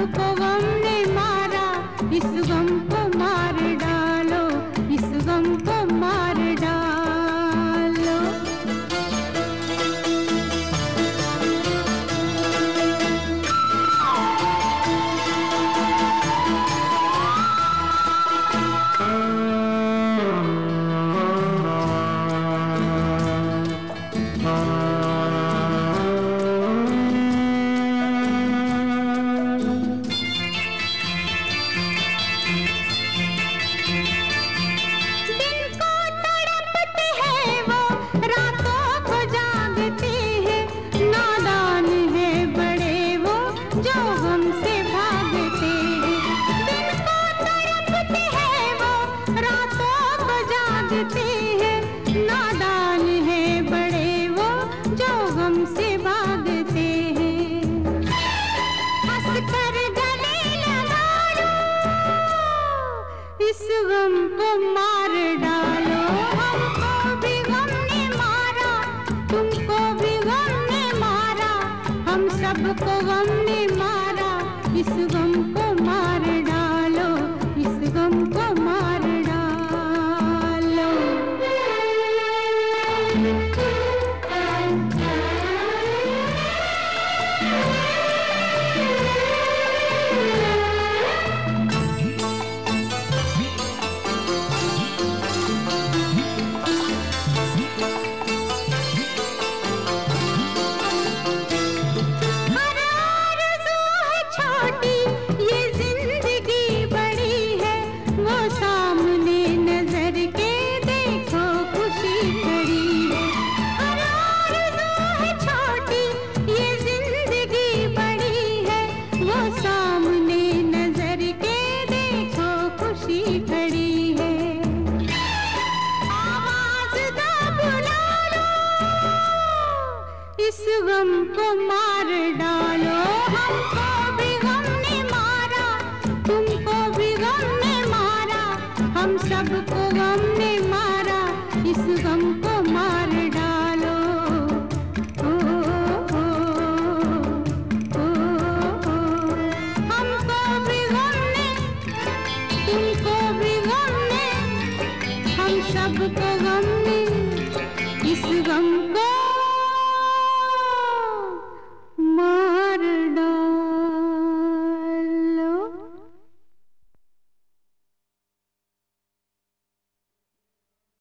सबको गम ने मारा, इस गम को मार डालो, इस गम को मार डालो। नादान है बड़े वो जो गम से भागते हैं। हंस कर गले लगा लो, इस गम को मार डालो। हमको भी गम ने मारा, तुमको भी गम ने मारा, हम सबको गम ने मारा, इस गम को मार डालो, इस गम को मार डालो। इस गम को मार डालो। हमको भी गम ने मारा, तुमको भी गम ने मारा, हम सबको गम ने मारा, इस गम को मार डालो। ओ, ओ, ओ, ओ, हमको भी गम ने, तुमको भी गम ने, हम सबको गम ने, इस गम को